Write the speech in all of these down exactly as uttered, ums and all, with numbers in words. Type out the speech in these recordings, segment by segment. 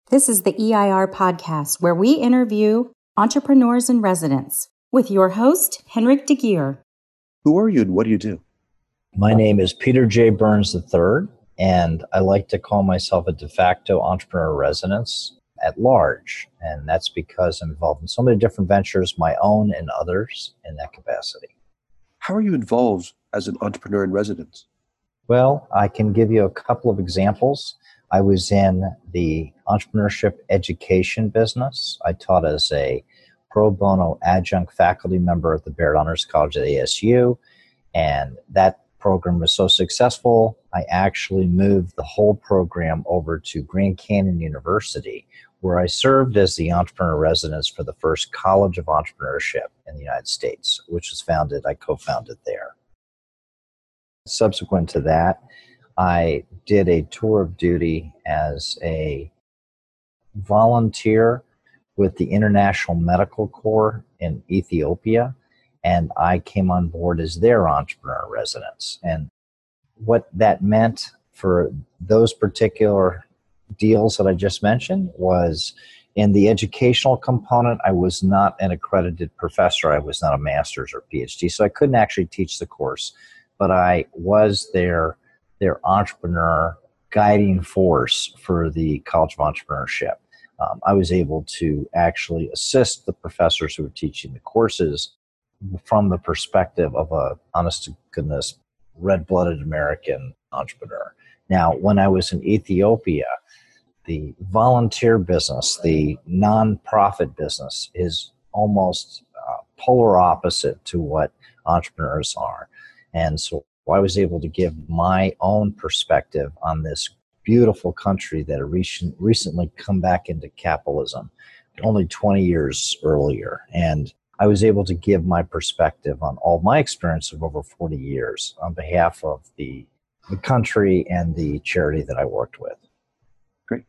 This is the E I R podcast, where we interview entrepreneurs in residence with your host, Henrik de Geer. Who are you and what do you do? My name is Peter J. Burns the third, and I like to call myself a de facto entrepreneur in residence at large. And that's because I'm involved in so many different ventures, my own and others, in that capacity. How are you involved as an entrepreneur in residence? Well, I can give you a couple of examples. I was in the entrepreneurship education business. I taught as a pro bono adjunct faculty member at the Barrett Honors College at A S U, and that program was so successful, I actually moved the whole program over to Grand Canyon University, where I served as the entrepreneur residence for the first College of Entrepreneurship in the United States, which was founded, I co-founded there. Subsequent to that, I did a tour of duty as a volunteer with the International Medical Corps in Ethiopia, and I came on board as their entrepreneur residence. And what that meant for those particular deals that I just mentioned was, in the educational component, I was not an accredited professor. I was not a master's or PhD, so I couldn't actually teach the course, but I was their their entrepreneur guiding force for the College of Entrepreneurship. Um, I was able to actually assist the professors who were teaching the courses from the perspective of a, honest to goodness, red-blooded American entrepreneur. Now, when I was in Ethiopia, the volunteer business, the nonprofit business, is almost uh, polar opposite to what entrepreneurs are. And so I was able to give my own perspective on this beautiful country that had recent, recently come back into capitalism only twenty years earlier. And I was able to give my perspective on all my experience of over forty years on behalf of the, the country and the charity that I worked with. Great.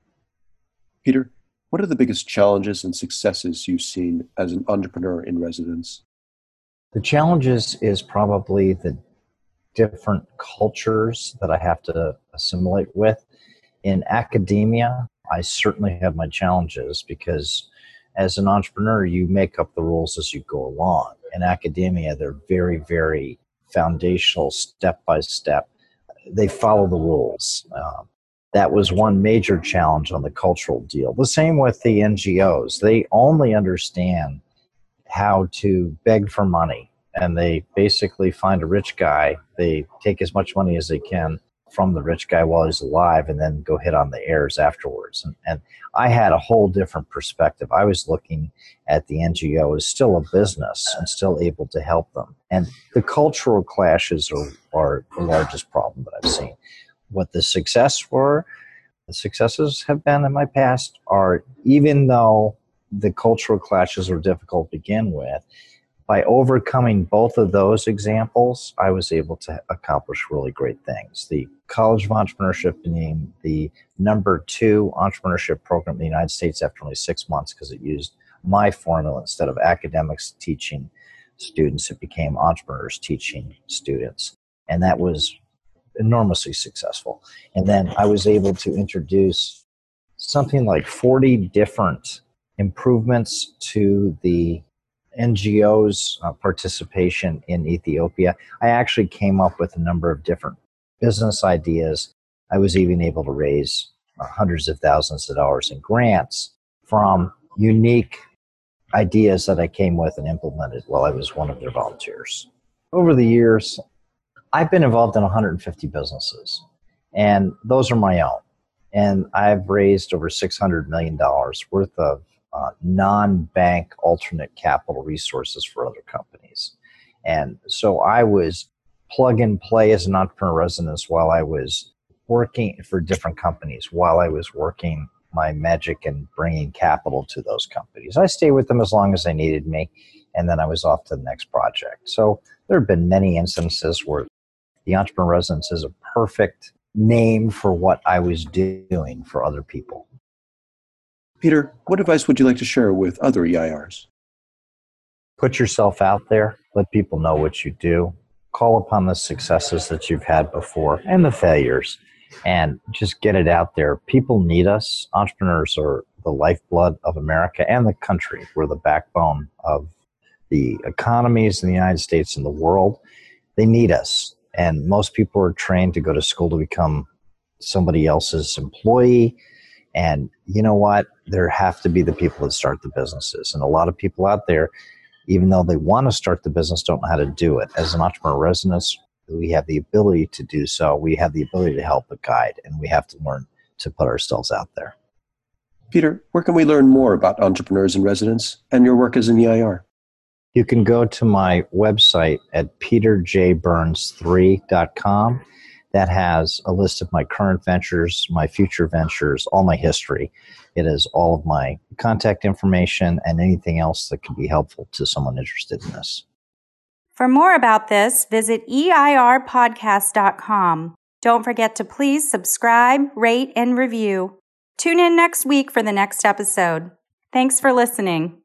Peter, what are the biggest challenges and successes you've seen as an entrepreneur in residence? The challenges is probably the different cultures that I have to assimilate with. In academia, I certainly have my challenges because as an entrepreneur, you make up the rules as you go along. In academia, they're very, very foundational, step-by-step. They follow the rules. Um, that was one major challenge on the cultural deal. The same with the N G Os. They only understand how to beg for money. And they basically find a rich guy, they take as much money as they can from the rich guy while he's alive and then go hit on the heirs afterwards. And, and I had a whole different perspective. I was looking at the N G O as still a business and still able to help them. And the cultural clashes are, are the largest problem that I've seen. What the success were, the successes have been in my past are, even though the cultural clashes were difficult to begin with, by overcoming both of those examples, I was able to accomplish really great things. The College of Entrepreneurship became the number two entrepreneurship program in the United States after only six months because it used my formula instead of academics teaching students. It became entrepreneurs teaching students. And that was enormously successful. And then I was able to introduce something like forty different improvements to the N G O's uh, participation in Ethiopia. I actually came up with a number of different business ideas. I was even able to raise uh, hundreds of thousands of dollars in grants from unique ideas that I came with and implemented while I was one of their volunteers. Over the years, I've been involved in one hundred fifty businesses, and those are my own. And I've raised over six hundred million dollars worth of Uh, non-bank alternate capital resources for other companies. And so I was plug and play as an entrepreneur residence while I was working for different companies, while I was working my magic and bringing capital to those companies. I stayed with them as long as they needed me, and then I was off to the next project. So there have been many instances where the entrepreneur residence is a perfect name for what I was doing for other people. Peter, what advice would you like to share with other E I Rs? Put yourself out there. Let people know what you do. Call upon the successes that you've had before and the failures, and just get it out there. People need us. Entrepreneurs are the lifeblood of America and the country. We're the backbone of the economies in the United States and the world. They need us. And most people are trained to go to school to become somebody else's employee. And you know what? There have to be the people that start the businesses. And a lot of people out there, even though they want to start the business, don't know how to do it. As an entrepreneur residence, we have the ability to do so. We have the ability to help but guide, and we have to learn to put ourselves out there. Peter, where can we learn more about Entrepreneurs in Residence and your work as an E I R? You can go to my website at peter j burns three dot com. That has a list of my current ventures, my future ventures, all my history. It is all of my contact information and anything else that can be helpful to someone interested in this. For more about this, visit E I R podcast dot com. Don't forget to please subscribe, rate, and review. Tune in next week for the next episode. Thanks for listening.